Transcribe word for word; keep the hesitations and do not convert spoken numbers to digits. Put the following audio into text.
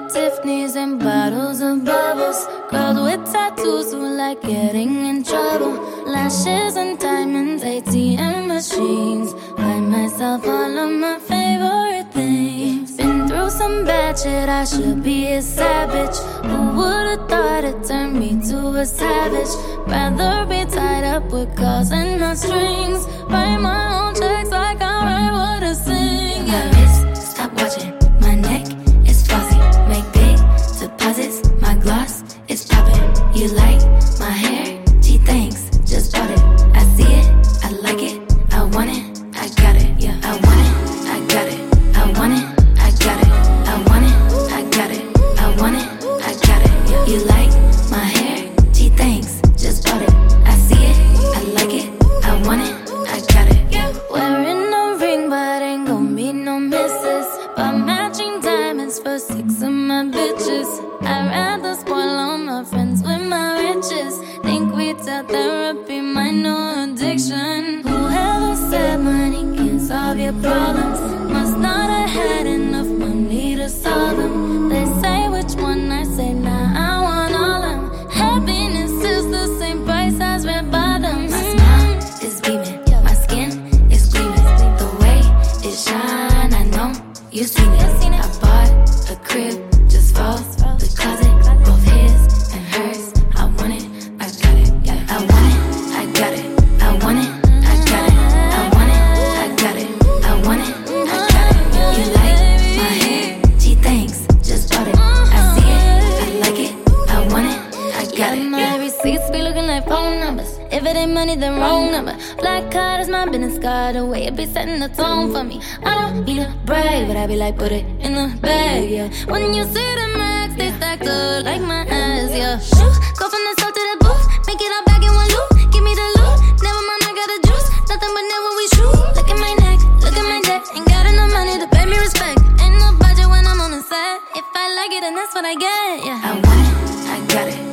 Tiffany's and bottles of bubbles. Girls with tattoos who like getting in trouble. Lashes and diamonds, A T M machines. Buy myself all of my favorite things. Been through some bad shit, I should be a savage. Who would've thought it turned me to a savage? Rather be tied up with calls and not strings. Write my own checks like I write what I sing. My wrist, stop watching. My neck is flossy. Make big deposits. My gloss is popping. You like my hair? Gee, thanks. Just bought it. I see it. I like it. I want it. I got it. Yeah, I want it. I got it. I want it. I got it. I want it. I got it. I want it. I got it. Yeah. You like my hair? Gee, thanks. Just bought it. I see it. I like it. I want it. I got it. Yeah. Wearing a ring, but ain't gon' be no misses. But matching diamonds for six of my bitches. I'd rather spoil all my friends with my riches. Think retail therapy, my new addiction. Whoever said money can solve your problems must not have had enough money to solve them. They say which one, I say nah, I want all them. Happiness is the same price as red bottoms. My smile is beaming, my skin is gleaming. The way it shine, I know you've seen it. I bought a crib just for the closet, both his and hers. I want it, I got it. Yeah, I want it, I got it. I want it, I got it. I want it, I got it. I want it, I got it. You like my hair? Gee, thanks. Just bought it. I see it, I like it. I want it, I got it. My receipts be looking like phone numbers. If it ain't money, then wrong number. Black card is my business card. The way it be setting the tone for me. I don't need a brag, but I be like, put it in the bag, yeah. When you see the max, they stacked up like my ass, yeah. Shoo, go from the south to the booth, make it all back in one loop. Give me the loot, never mind, I got the juice. Nothing but never we shoot. Look at my neck, look at my deck. Ain't got enough money to pay me respect. Ain't no budget when I'm on the set. If I like it, then that's what I get, yeah. I want it, I got it.